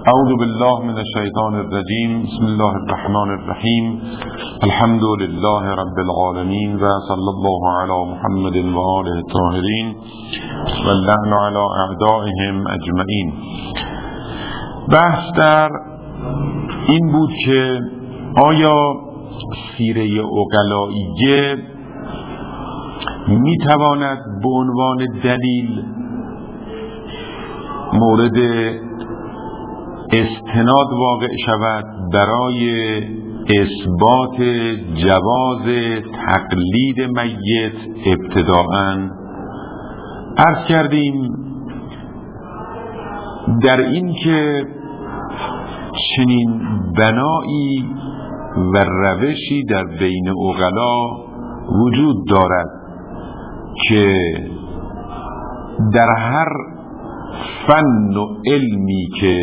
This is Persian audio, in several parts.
اعوذ بالله من الشیطان الرجیم. بسم الله الرحمن الرحیم. الحمد لله رب العالمین و صلی الله علی محمد و آله الطاهرین و اللعن علی اعدائهم اجمعین. بحث در این بود که آیا سیره عقلائیه می تواند به عنوان دلیل مورد استناد واقع شود برای اثبات جواز تقلید میت ابتداءً. عرض کردیم در این که چنین بنایی و روشی در بین عقلا وجود دارد که در هر فن و علمی که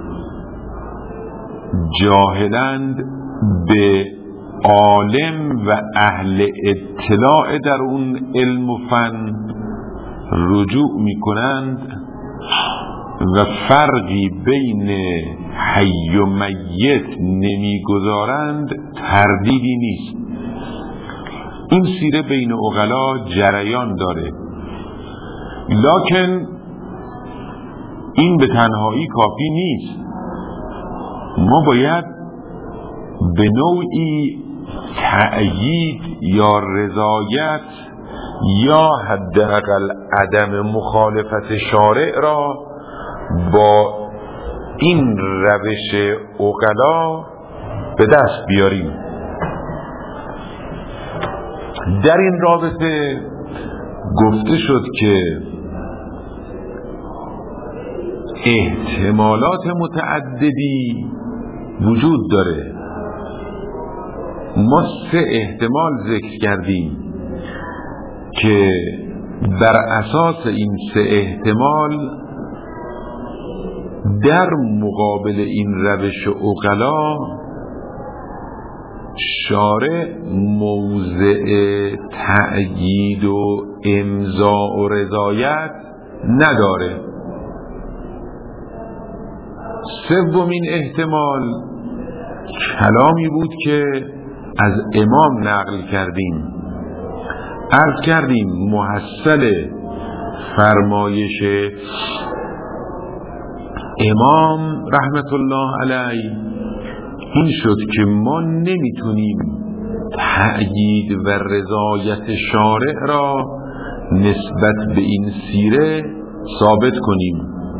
جاهلند به عالم و اهل اطلاع در اون علم و فن رجوع می کنند و فرقی بین حی و میت نمی گذارند تردیدی نیست. این سیره بین عقلا جریان داره، لکن این به تنهایی کافی نیست. ما باید به نوعی تأیید یا رضایت یا حداقل عدم مخالفت شارع را با این روش عقلا به دست بیاریم. در این رابطه گفته شد که احتمالات متعددی وجود داره. ما 3 احتمال ذکر کردیم که بر اساس این 3 احتمال در مقابل این روش عقلا شارع موضع تأیید و امضاء و رضایت نداره. سومین احتمال کلامی بود که از امام نقل کردیم. عرض کردیم محصل فرمایش امام رحمت الله علیه این شد که ما نمیتونیم تأیید و رضایت شارع را نسبت به این سیره ثابت کنیم.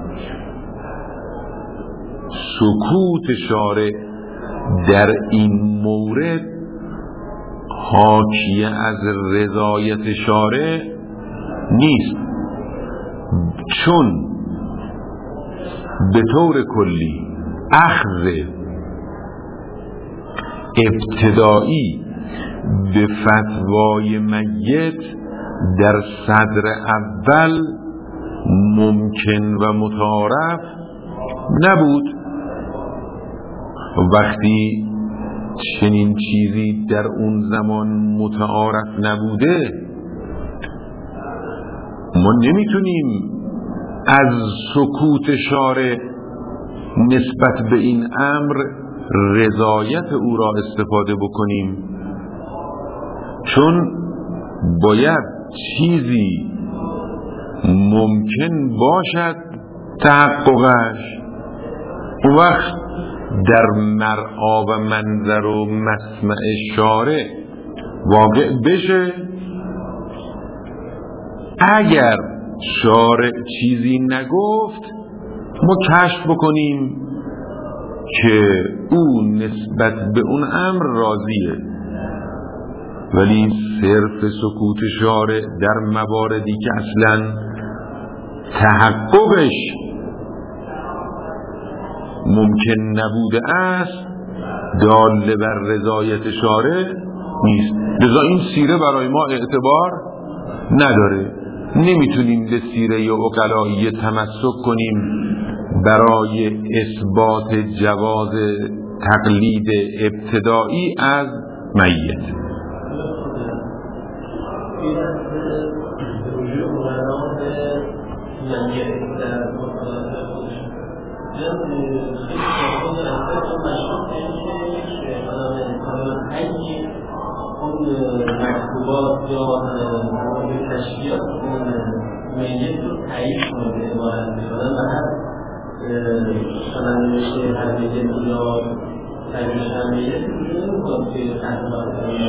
سکوت شارع در این مورد حاکی از رضایت شارع نیست، چون به طور کلی اخذ ابتدایی به فتوای میت در صدر اول ممکن و متعارف نبود. وقتی چنین چیزی در اون زمان متعارف نبوده، ما نمیتونیم از سکوت شارع نسبت به این امر رضایت او را استفاده بکنیم، چون باید چیزی ممکن باشد تحققش، اون وقت در مرعا و منظر و مسمع شارع واقع بشه. اگر شارع چیزی نگفت ما کشف بکنیم که او نسبت به اون امر راضیه، ولی صرف سکوت شارع در مواردی که اصلا تحققش ممکن نبوده است دال بر رضایت شارع نیست. لذا این سیره برای ما اعتبار نداره. نمیتونیم به سیره عقلائیه تمسک کنیم برای اثبات جواز تقلید ابتدایی از میت. مکتوبات یا تشریعات میت رو تایید کنه به عبارت میکنن و هر سننوشته هر میت یا تاییدش هر میت نمیکنم که تحقیقات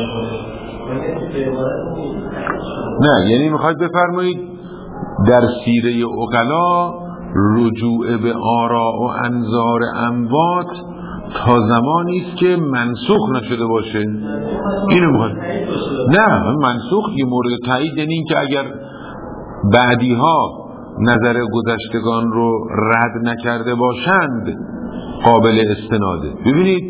نه، یعنی میخواید بفرمایید در سیره عقلا رجوع به آراء و انظار اموات تا زمانی است که منسوخ نشده باشه. اینو میخواد. نه، منسوخ یه مورد تایید یعنی این که اگر بعدی ها نظر گذشتگان رو رد نکرده باشند قابل استناده. ببینید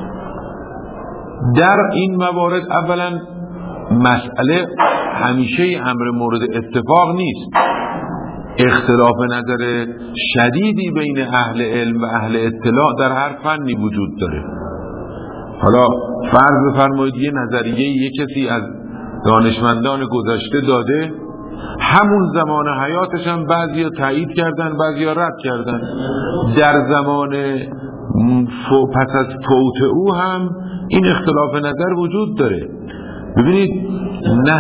در این موارد اولا مسئله همیشه امر مورد اتفاق نیست، اختلاف نظر شدیدی بین اهل علم و اهل اطلاع در هر فنی وجود داره. حالا فرض بفرمایید یه نظریه یه کسی از دانشمندان گذشته داده، همون زمان حیاتش هم بعضیا تایید کردن بعضیا رد کردن، در زمان پس از فوت او هم این اختلاف نظر وجود داره. ببینید نه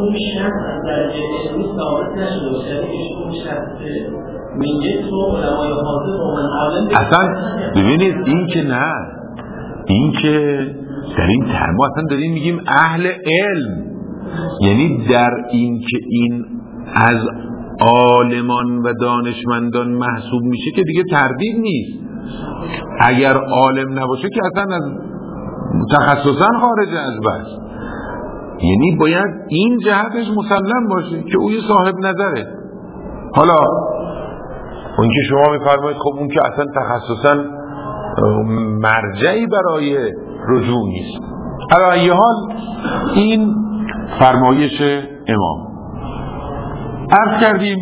اصلا ببینید این که نه، این که در این ترم اصلا داریم میگیم اهل علم، یعنی در این که این از عالمان و دانشمندان محسوب میشه که دیگه تردید نیست. اگر عالم نباشه که اصلا از تخصصا خارج از بحث، یعنی باید این جهتش مسلم باشه که او یه صاحب نظره. حالا اون که شما میفرمایید خب اون که اصلا تخصصا مرجعی برای رجوع نیست. در این حال این فرمایش امام. عرض کردیم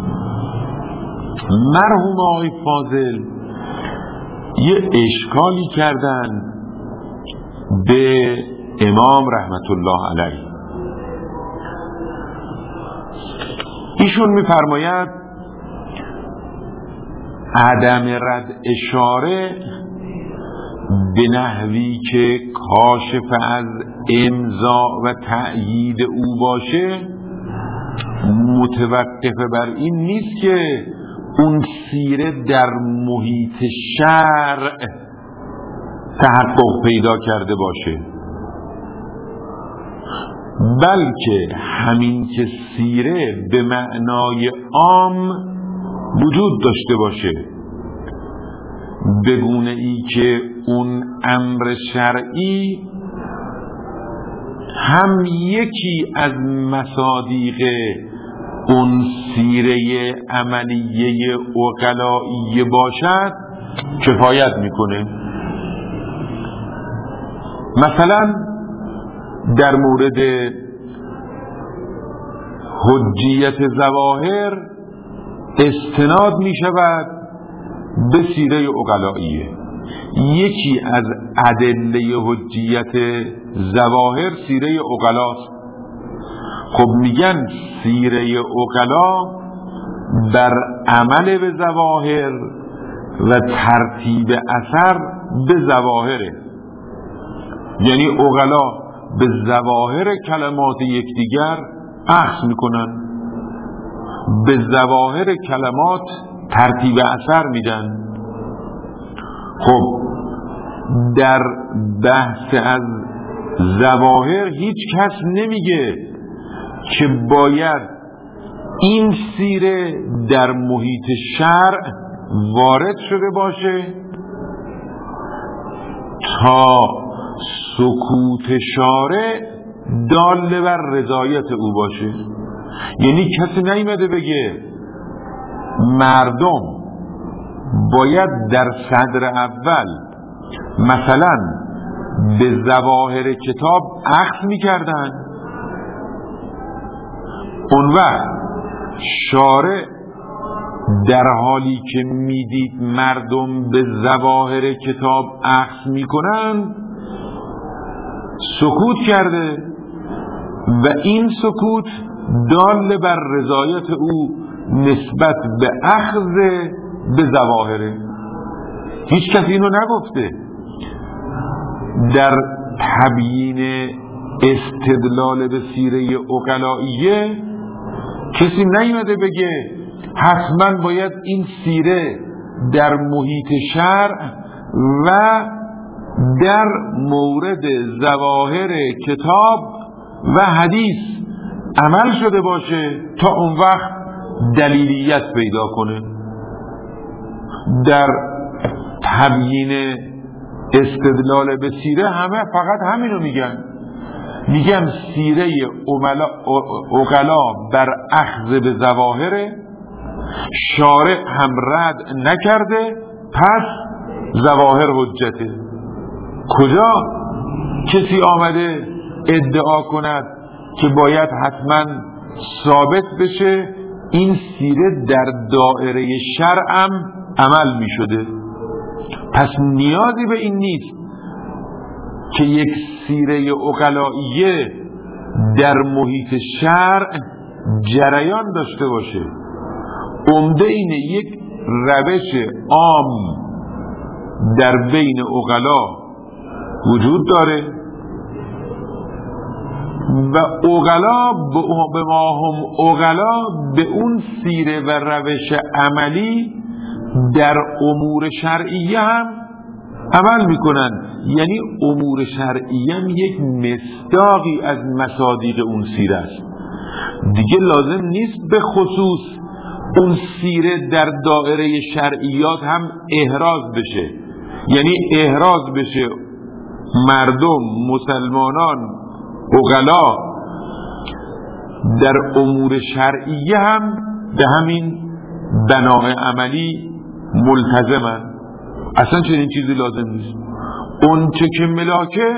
مرحوم آقای فاضل یه اشکالی کردن به امام رحمت الله علیه. ایشون میفرماید عدم رد اشاره به نحوی که کاشف از امضا و تأیید او باشه متوقف بر این نیست که اون سیره در محیط شرع تحقق پیدا کرده باشه، بلکه همین که سیره به معنای عام وجود داشته باشه به گونه ای که اون امر شرعی هم یکی از مصادیق اون سیره عملیه عقلائیه باشد کفایت میکنه. مثلا در مورد حجیت ظواهر استناد می شود به سیره عقلائیه. یکی از ادله حجیت ظواهر سیره عقلاست. خب میگن سیره عقلا بر عمل به ظواهر و ترتیب اثر به ظواهره، یعنی عقلا به ظواهر کلمات یکدیگر اخذ میکنن، به ظواهر کلمات ترتیب اثر میدن. خب در بحث از ظواهر هیچ کس نمیگه که باید این سیره در محیط شرع وارد شده باشه تا سکوت شارع دال بر رضایت او باشه. یعنی کسی نیامده بگه مردم باید در صدر اول مثلا به ظواهر کتاب اخذ می‌کردن، اون وقت شارع در حالی که میدید مردم به ظواهر کتاب اخذ میکنن سکوت کرده و این سکوت دال بر رضایت او نسبت به اخذ به ظواهره. هیچ کسی اینو نگفته. در تبیین استدلال به سیره عقلائیه کسی نیومده بگه حتما باید این سیره در محیط شرع و در مورد ظواهر کتاب و حدیث عمل شده باشه تا اون وقت دلیلیت پیدا کنه. در تبیین استدلال به سیره همه فقط همینو میگن سیره عقلا بر اخذ به ظواهر، شارع هم رد نکرده، پس ظواهر حجته. کجا کسی آمده ادعا کند که باید حتما ثابت بشه این سیره در دائره شرعم عمل می شده؟ پس نیازی به این نیست که یک سیره عقلائیه در محیط شرع جریان داشته باشه. عمده اینه یک روش عام در بین عقلا وجود داره و عقلا به ما هم عقلا به اون سیره و روش عملی در امور شرعیه هم عمل میکنن. یعنی امور شرعیه هم یک مصداقی از مصادیق اون سیره است. دیگه لازم نیست به خصوص اون سیره در دائره شرعیات هم احراز بشه، یعنی احراز بشه مردم مسلمانان عقلا در امور شرعیه هم به همین بنای عملی ملتزمن. اصلا چنین چیزی لازم نیست. اون چه که ملاکه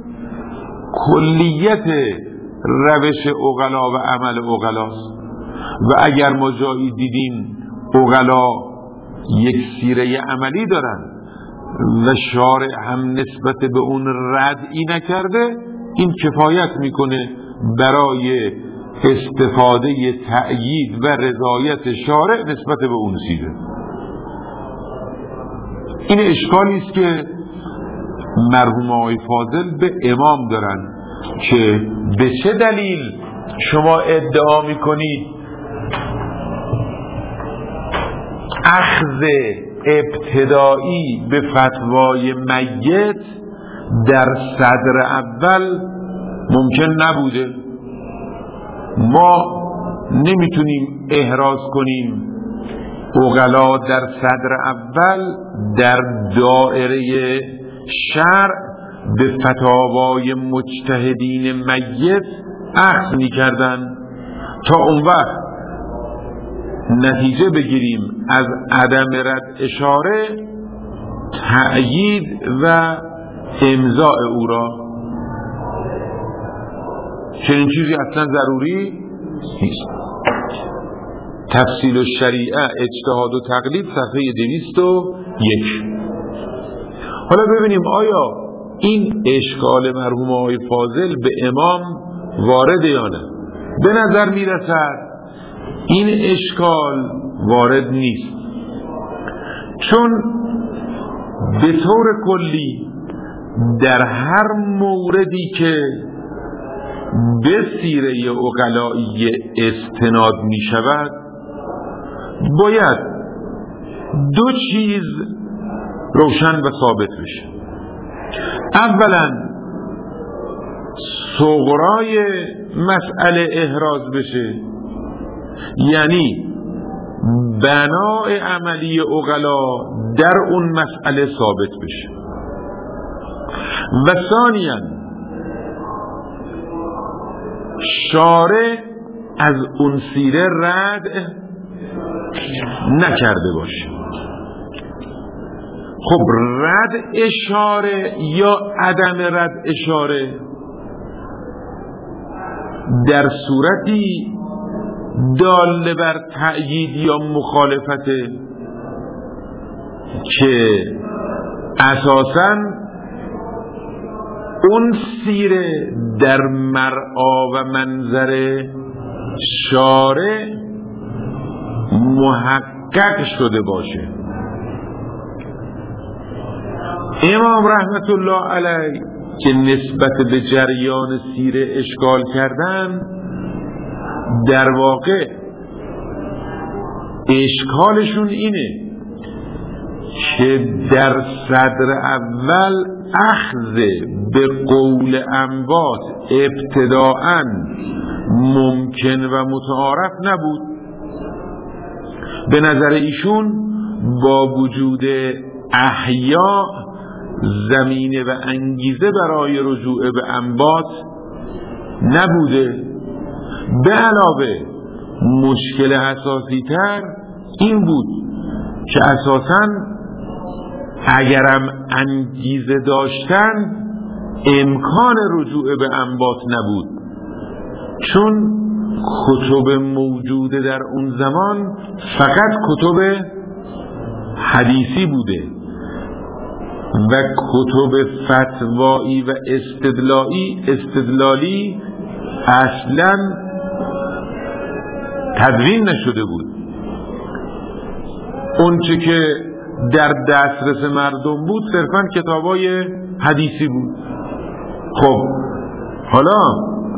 کلیت روش عقلا و عمل عقلاست. و اگر ما جایی دیدیم عقلا یک سیره عملی دارن و شارع هم نسبت به اون ردی نکرده، این کفایت میکنه برای استفاده تأیید و رضایت شارع نسبت به اون سیره. این اشکالی است که مرحوم آقای فاضل به امام دارن که به چه دلیل شما ادعا میکنید اخذ ابتدایی به فتوای میت در صدر اول ممکن نبوده؟ ما نمیتونیم احراز کنیم عقلا در صدر اول در دائره شرع به فتاوای مجتهدین میت اخذ میکردن تا اون وقت نتیجه بگیریم از عدم رد اشاره تأیید و امضاء او را. چنین چیزی اصلا ضروری نیست. تفصیل الشریعه اجتهاد و تقلید صفحه 201. حالا ببینیم آیا این اشکال مرحوم آقای فاضل به امام وارد یا نه. به نظر میرسد این اشکال وارد نیست، چون به طور کلی در هر موردی که به سیره عقلایی استناد می شود باید دو چیز روشن و ثابت بشه. اولا صغرای مسئله احراز بشه، یعنی بنای عملی عقلا در اون مسئله ثابت بشه، و ثانیاً شارع از اون سیره رد نکرده باشه. خب رد اشاره یا عدم رد اشاره در صورتی دال بر تأیید یا مخالفته که اساساً اون سیره در مرعا و منظر شارع محقق شده باشه. امام رحمت الله علیه که نسبت به جریان سیره اشکال کردن، در واقع اشکالشون اینه که در صدر اول اخذ به قول انبات ابتداءً ممکن و متعارف نبود. به نظر ایشون با وجود احیا زمینه و انگیزه برای رجوع به انبات نبوده. به علاوه مشکل اساسی تر این بود که اساساً اگرم انگیزه داشتن امکان رجوع به انبات نبود، چون کتب موجوده در اون زمان فقط کتب حدیثی بوده و کتب فتوایی و استدلالی اصلا تدوین نشده بود. اون چه که در دسترس مردم بود صرفاً کتابای حدیثی بود. خب حالا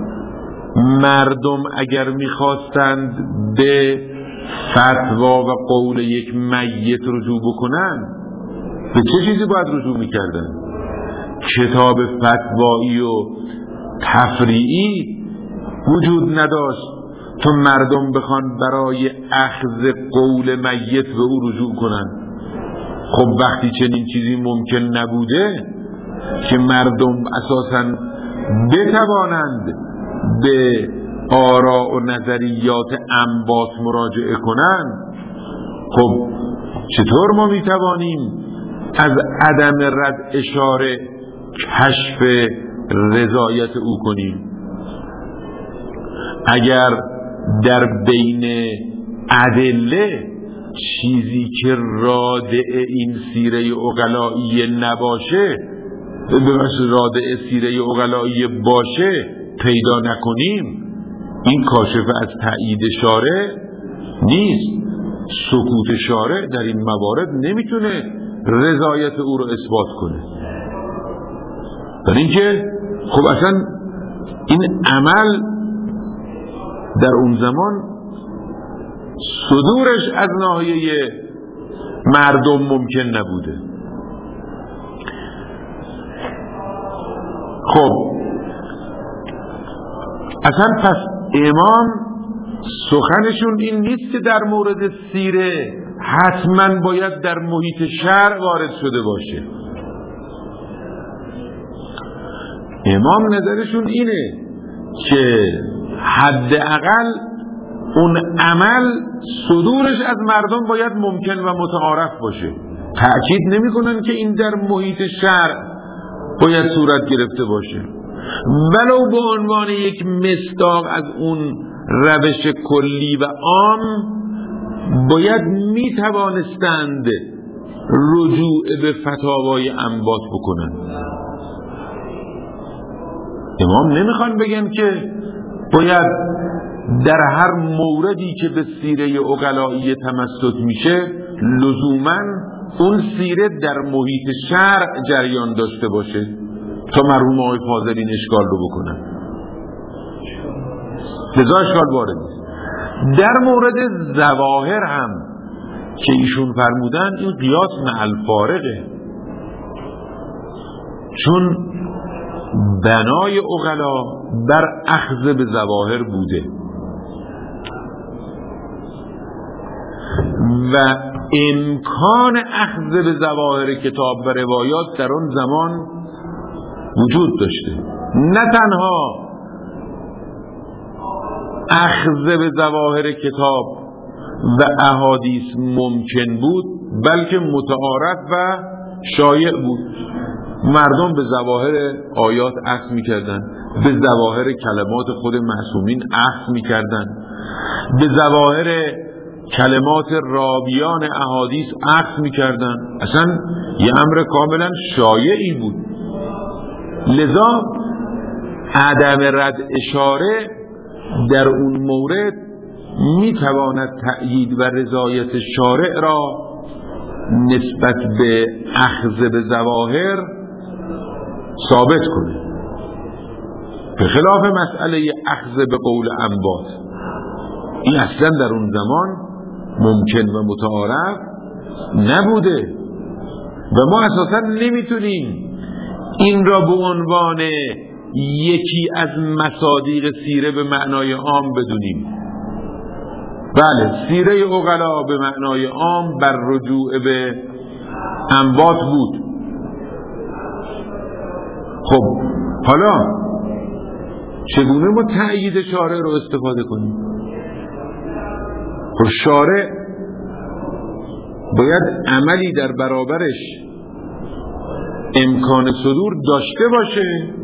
مردم اگر میخواستند به فتوا و قول یک میت رجوع بکنن، به چه چیزی باید رجوع میکردن؟ کتاب فتوایی و تفریعی وجود نداشت تا مردم بخوان برای اخذ قول میت به او رجوع کنن. خب وقتی چنین چیزی ممکن نبوده که مردم اساساً بتوانند به آراء و نظریات انبات مراجعه کنند، خب چطور ما میتوانیم از عدم رد اشاره کشف رضایت او کنیم؟ اگر در بین ادله چیزی که رادع این سیره عقلایی نباشه، رادع سیره عقلایی باشه پیدا نکنیم، این کاشف از تأیید شارع نیست. سکوت شارع در این موارد نمیتونه رضایت او رو اثبات کنه. در اینکه خب اصلا این عمل در اون زمان صدورش از ناحیه مردم ممکن نبوده. خب اصلا پس امام سخنشون این نیست که در مورد سیره حتما باید در محیط شرع وارد شده باشه. امام نظرشون اینه که حداقل اون عمل صدورش از مردم باید ممکن و متعارف باشه. تأکید نمی کنن که این در محیط شرع باید صورت گرفته باشه، ولو به عنوان یک مصداق از اون روش کلی و عام باید می توانستند رجوع به فتاوای انبات بکنن. امام نمیخوان بگن که باید در هر موردی که به سیره عقلایی تمسک میشه لزوماً اون سیره در محیط شرع جریان داشته باشه تا مرحوم آقای فاضل این اشکال رو بکنن. لذا اشکال وارد نیست. در مورد ظواهر هم که ایشون فرمودن این قیاس مع الفارقه، چون بنای عقلا بر اخذ به ظواهر بوده و امکان اخذ به ظواهر کتاب و روایات در اون زمان وجود داشته. نه تنها اخذ به ظواهر کتاب و احادیث ممکن بود بلکه متعارف و شایع بود. مردم به ظواهر آیات اخذ می‌کردن، به ظواهر کلمات خود معصومین اخذ می‌کردن، به ظواهر کلمات راویان احادیث اخذ می‌کردن. اصلا یه امر کاملا شایعی بود. لذا عدم رد اشاره در اون مورد میتواند تأیید و رضایت شارع را نسبت به اخذ به ظواهر ثابت کنه، به خلاف مسئله اخذ به قول انبات. این اصلا در اون زمان ممکن و متعارف نبوده و ما اساسا نمیتونیم این را به عنوان یکی از مصادیق سیره به معنای عام بدونیم. بله، سیره عقلا به معنای عام بر رجوع به انبات بود. خب حالا چگونه ما تأیید شارع رو استفاده کنیم؟ خب شارع باید عملی در برابرش امکان صدور داشته باشه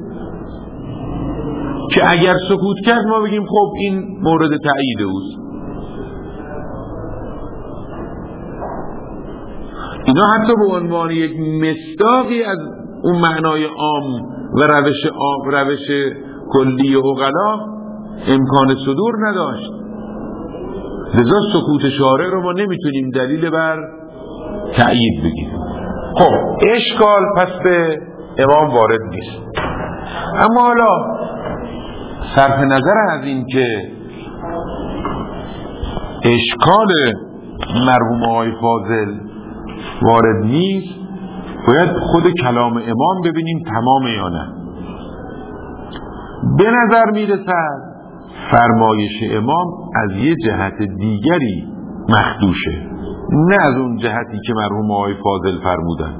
که اگر سکوت کرد ما بگیم خب این مورد تأیید اوست. اینا حتی به عنوان یک مصداقی از اون معنای عام و روش کلی عقلا امکان صدور نداشت. لذا سکوت شارع رو ما نمیتونیم دلیل بر تأیید بگیم. خب اشکال پس به امام وارد نیست. اما حالا صرف نظر از این که اشکال مرحوم آقای فاضل وارد نیست، باید خود کلام امام ببینیم تمام یا نه. به نظر میرسد فرمایش امام از یه جهت دیگری مخدوشه، نه از اون جهتی که مرحوم آقای فاضل فرمودن،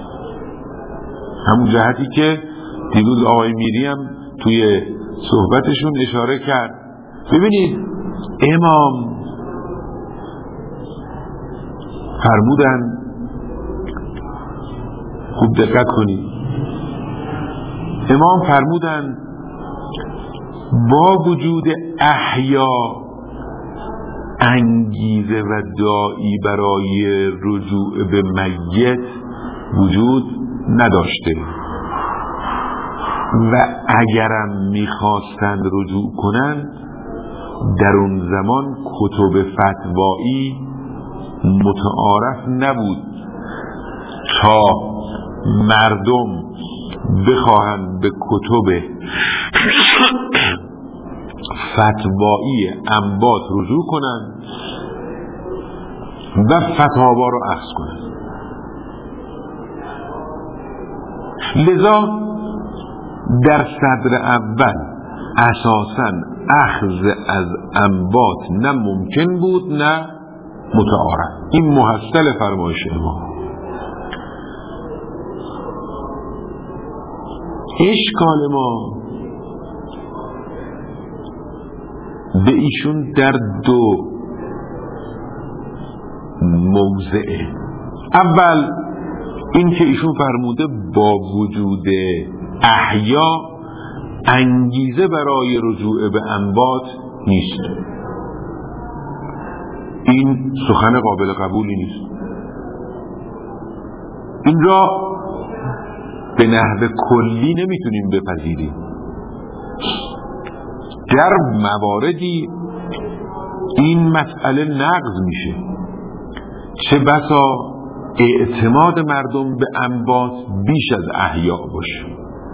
همون جهتی که دیروز آقای میری هم توی صحبتشون اشاره کرد. ببینید امام فرمودن، خوب دقت کنید، امام فرمودن با وجود احیا انگیزه و داعی برای رجوع به میت وجود نداشته و اگرم میخواستند رجوع کنند در اون زمان کتب فتوایی متعارف نبود تا مردم بخواهند به کتب فتوایی انبات رجوع کنند و فتاوا رو اخذ کنند. لذا در صدر اول اساساً اخذ از انبات نه ممکن بود نه متعارف. این محصل فرمایش امام. اشکال ما به ایشون در دو موضعه. اول این که ایشون فرموده با وجود احیا انگیزه برای رجوع به انبات نیست. این سخن قابل قبولی نیست. این را به نحو کلی نمیتونیم بپذیریم. در مواردی این مسئله نقض میشه، چه بسا اعتماد مردم به انبات بیش از احیا باشه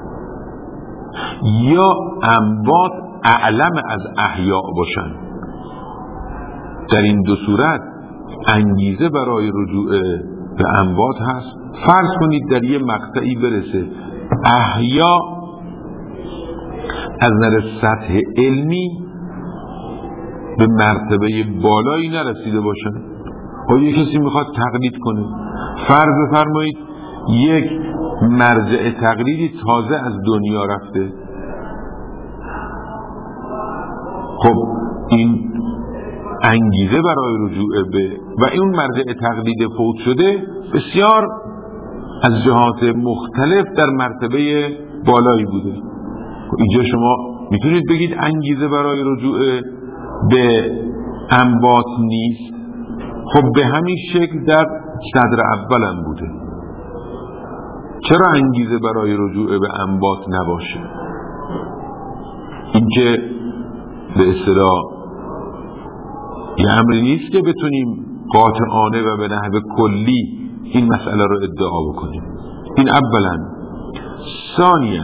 یا انبات اعلم از احیا باشن. در این دو صورت انگیزه برای رجوع به انبات هست. فرض کنید در یه مقطعی برسه احیا از نظر سطح علمی به مرتبه بالایی نرسیده باشن و یک کسی میخواد تقلید کنه. فرض بفرمایید یک مرجع تقلیدی تازه از دنیا رفته. خب این انگیزه برای رجوع به و این مرجع تقلید فوت شده بسیار از جهات مختلف در مرتبه بالایی بوده. اینجا شما میتونید بگید انگیزه برای رجوع به انبات نیست. خب به همین شکل در صدر اول هم بوده. چرا انگیزه برای رجوع به انبات نباشه؟ این که به اصطلاح یه امری نیست که بتونیم قاطعانه و به نحو کلی این مسئله رو ادعا بکنیم. این اولا. ثانیا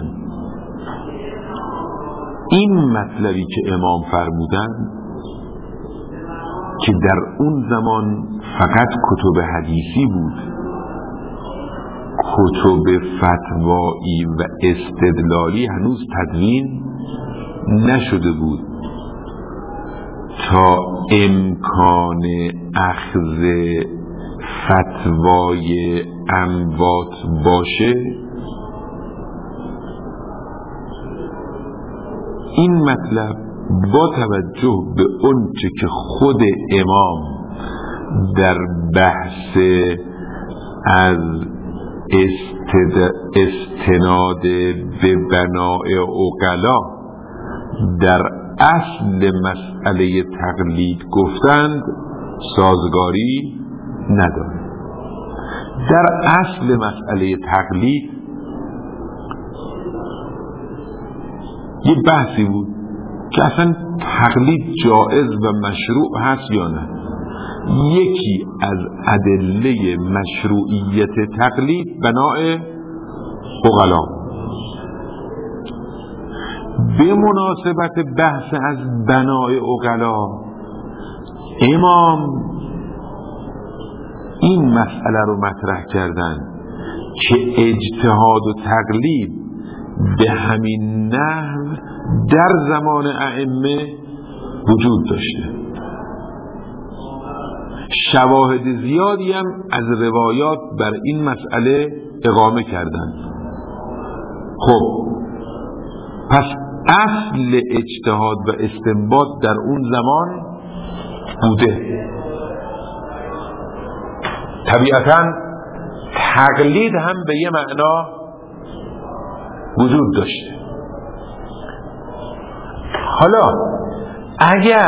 این مطلبی که امام فرمودن که در اون زمان فقط کتب حدیثی بود، کتب فتوایی و استدلالی هنوز تدوین نشده بود تا امکان اخذ فتوای اموات باشه. این مطلب با توجه به اونچه که خود امام در بحث از استناد به بناء عقلا در اصل مسئله تقلید گفتند سازگاری نداره. در اصل مسئله تقلید یه بحثی بود که اصلا تقلید جائز و مشروع هست یا نه. یکی از ادله مشروعیت تقلید بناء عقلا. به مناسبت بحث از بناء عقلا امام این مسئله رو مطرح کردن که اجتهاد و تقلید به همین نحو در زمان ائمه وجود داشته. شواهد زیادی هم از روایات بر این مسئله اقامه کردند. خب پس اصل اجتهاد و استنباط در اون زمان بوده. طبیعتاً تقلید هم به یه معنا وجود داشته. حالا اگر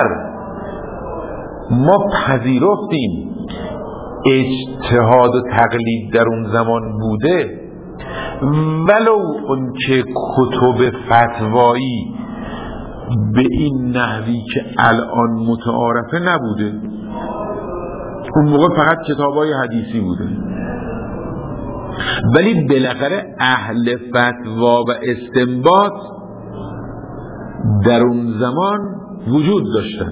ما پذیرفتیم اجتهاد و تقلید در اون زمان بوده، ولو اون که کتب فتوایی به این نحوی که الان متعارفه نبوده، اون موقع فقط کتابای حدیثی بوده، ولی بالاخره اهل فتوا و استنباط در اون زمان وجود داشتن.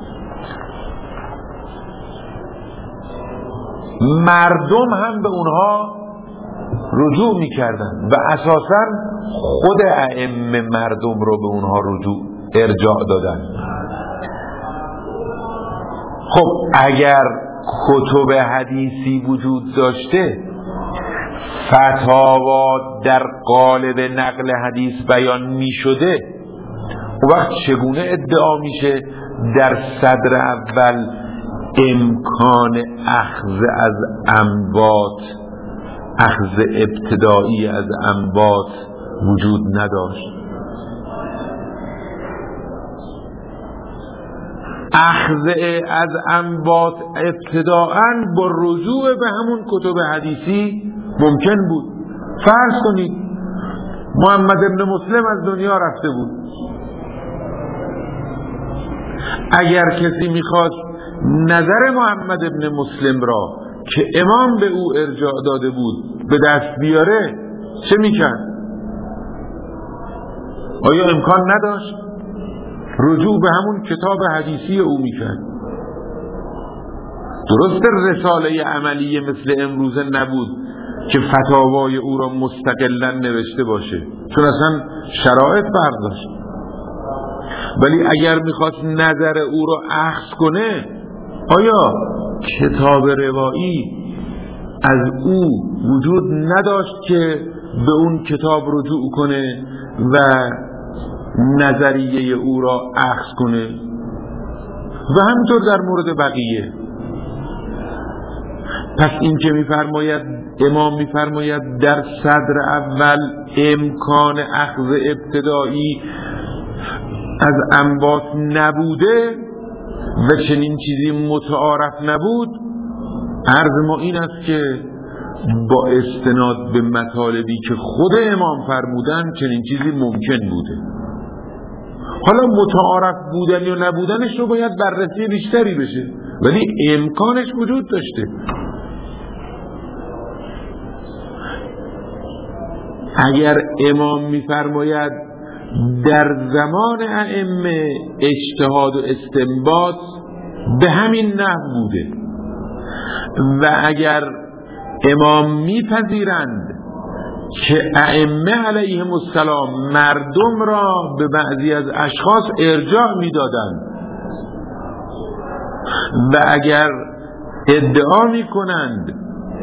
مردم هم به اونها رجوع میکردن و اساساً خود ائمه مردم رو به اونها ارجاع دادن. خب اگر کتب حدیثی وجود داشته، فتاوا در قالب نقل حدیث بیان می شده، وقت چگونه ادعا میشه در صدر اول امکان اخذ از اموات، اخذ ابتدایی از اموات وجود نداشت؟ اخذ از اموات ابتداءً با رجوع به همون کتب حدیثی ممکن بود. فرض کنید محمد ابن مسلم از دنیا رفته بود، اگر کسی میخواست نظر محمد ابن مسلم را که امام به او ارجاع داده بود به دست بیاره، چه میکرد؟ آیا امکان نداشت؟ رجوع به همون کتاب حدیثی او میکرد. درست رساله عملیه مثل امروزه نبود که فتاوای او را مستقلاً نوشته باشه، چون اصلا شرایط فرق داشت. ولی اگر میخواست نظر او را اخذ کنه، آیا کتاب روایی از او وجود نداشت که به اون کتاب رجوع کنه و نظریه او را اخذ کنه؟ و همینطور در مورد بقیه. پس این که میفرماید امام میفرماید در صدر اول امکان اخذ ابتدایی از انبات نبوده و چنین چیزی متعارف نبود، عرض ما این است که با استناد به مطالبی که خود امام فرمودن چنین چیزی ممکن بوده. حالا متعارف بودن یا نبودنش رو باید بررسی بیشتری بشه، ولی امکانش وجود داشته. اگر امام میفرماید در زمان ائمه اجتهاد و استنباط به همین نحو بوده و اگر امام میپذیرند که ائمه علیهم السلام مردم را به بعضی از اشخاص ارجاع میدادند و اگر ادعا میکنند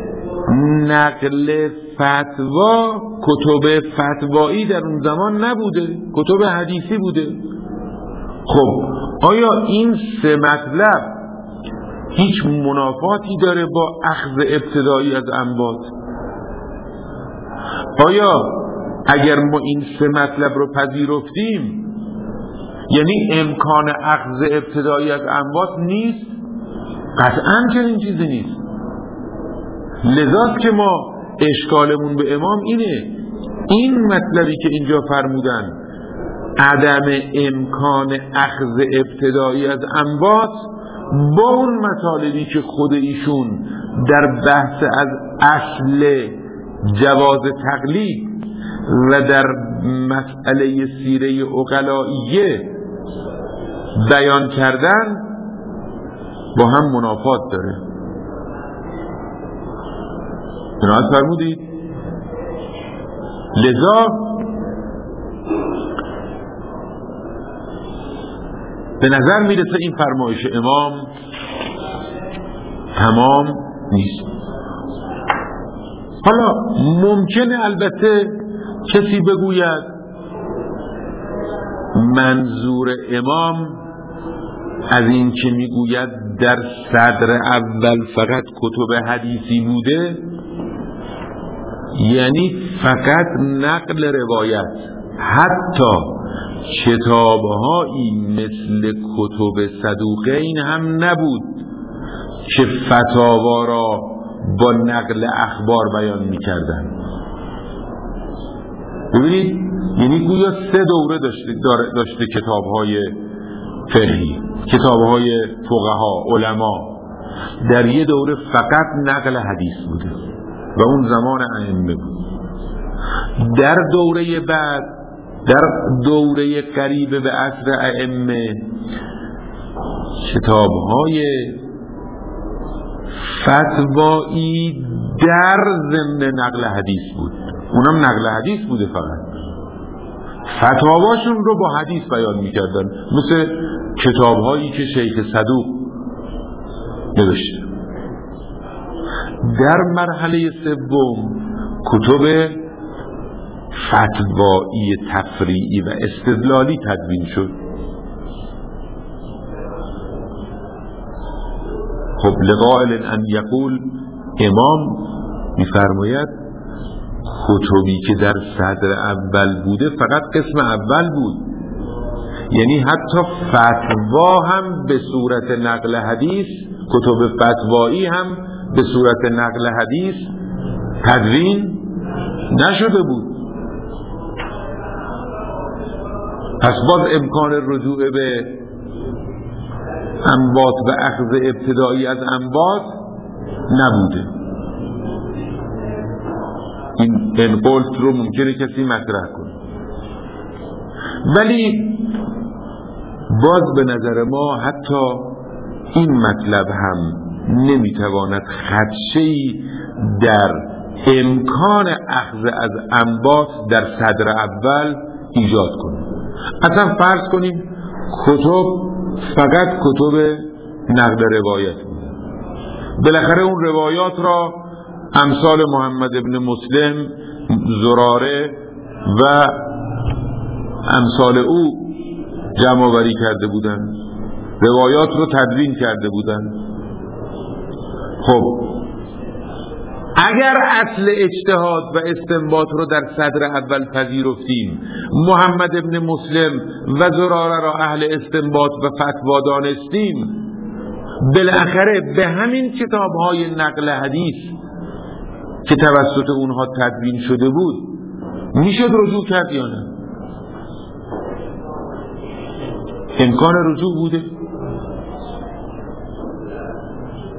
نقل فتوا کتب فتوایی در اون زمان نبوده، کتب حدیثی بوده، خب آیا این سه مطلب هیچ منافاتی داره با اخذ ابتدایی از انباط؟ آیا اگر ما این سه مطلب رو پذیرفتیم یعنی امکان اخذ ابتدایی از انباط نیست؟ قطعاً چنین چیزی نیست. لذاست که ما اشکالمون به امام اینه، این مطلبی که اینجا فرمودن عدم امکان اخذ ابتدایی از انباط با اون مطالبی که خود ایشون در بحث از اصل جواز تقلید و در مسئله سیره عقلائیه بیان کردن با هم منافات داره. عنایت فرمودید؟ لذا به نظر میرسه این فرمایش امام تمام نیست. حالا ممکنه البته کسی بگوید منظور امام از این که میگوید در صدر اول فقط کتب حدیثی بوده یعنی فقط نقل روایت، حتی کتابهایی مثل کتب صدوقین هم نبود که فتاوا را با نقل اخبار بیان می‌کردند. ببینید یعنی گویا سه دوره داشته کتاب‌های فقهی، کتاب‌های فقها، علما. در یه دوره فقط نقل حدیث بوده و اون زمان ائمه بود. در دوره بعد، در دوره قریب به عصر ائمه، کتاب‌های فتوایی در ضمن نقل حدیث بود، اونم نقل حدیث بوده، فقط فتاواشون رو با حدیث بیان میکردن، مثل کتاب‌هایی که شیخ صدوق نوشته. در مرحله سوم کتب فتوایی تفریعی و استدلالی تدوین شد. خب لقائل ان یقول، امام میفرماید کتبی که در صدر اول بوده فقط قسم اول بود، یعنی حتی فتوا هم به صورت نقل حدیث، کتب فتوایی هم به صورت نقل حدیث تدوین نشده بود. پس باز امکان رجوع به انباط و اخذ ابتدایی از انباط نبوده. این قلت رو ممکنه کسی مطرح کنه، ولی باز به نظر ما حتی این مطلب هم نمیتواند خدشه‌ای در امکان اخذ از انباط در صدر اول ایجاد کنه. اصلا فرض کنیم کتب فقط کتب نقل روایت بود، بالاخره اون روایات را امثال محمد ابن مسلم، زراره و امثال او جمع آوری کرده بودند، روایات رو تدوین کرده بودند. خب اگر اصل اجتهاد و استنباط رو در صدر اول پذیرفتیم، محمد ابن مسلم و زراره را اهل استنباط و فتوا دانستیم، بالاخره به همین کتاب‌های نقل حدیث که توسط اونها تدوین شده بود میشد رجوع کرد یا نه؟ امکان رجوع بوده.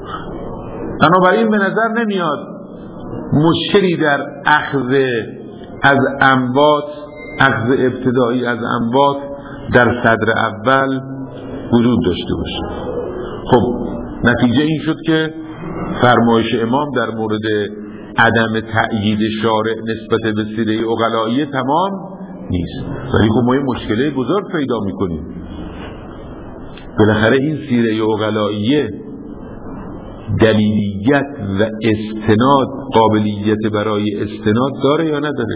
بنابراین به نظر نمیاد مشکلی در اخذ از انبات، اخذ ابتدایی از انبات در صدر اول وجود داشته باشه. خب نتیجه این شد که فرمایش امام در مورد عدم تأیید شارع نسبت به سیره عقلائیه تمام نیست، ولی خب ما یه مشکله بزرگ پیدا میکنیم. بالاخره این سیره عقلائیه دلیلیت و استناد، قابلیت برای استناد داره یا نداره؟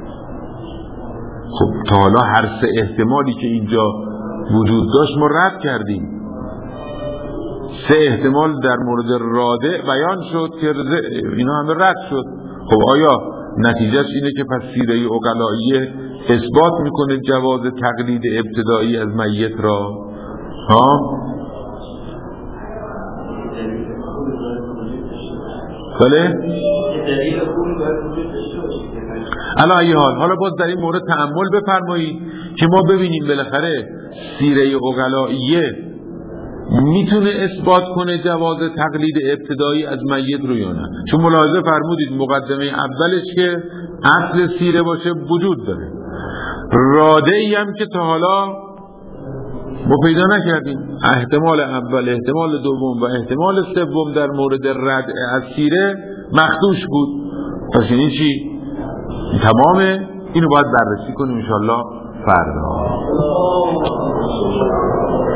خب تا حالا هر سه احتمالی که اینجا وجود داشت ما رد کردیم. سه احتمال در مورد رادع بیان شد که اینا همه رد شد. خب آیا نتیجهش اینه که پس سیره عقلائیه اثبات میکنه جواز تقلید ابتدایی از میت را؟ بله؟ علی ای حال، حالا باز در این مورد تأمل بفرمایید که ما ببینیم بالاخره سیره عقلائیه میتونه اثبات کنه جواز تقلید ابتدایی از میت رو یا نه. چون ملاحظه فرمودید مقدمه اولش که اصل سیره باشه وجود داره، رادعی هم که تا حالا ما پیدا نکردیم. احتمال اول، احتمال دوم و احتمال سوم در مورد رد از سیره مخدوش بود. پس این چی؟ تمامه. اینو باید بررسی کنیم انشالله فردا.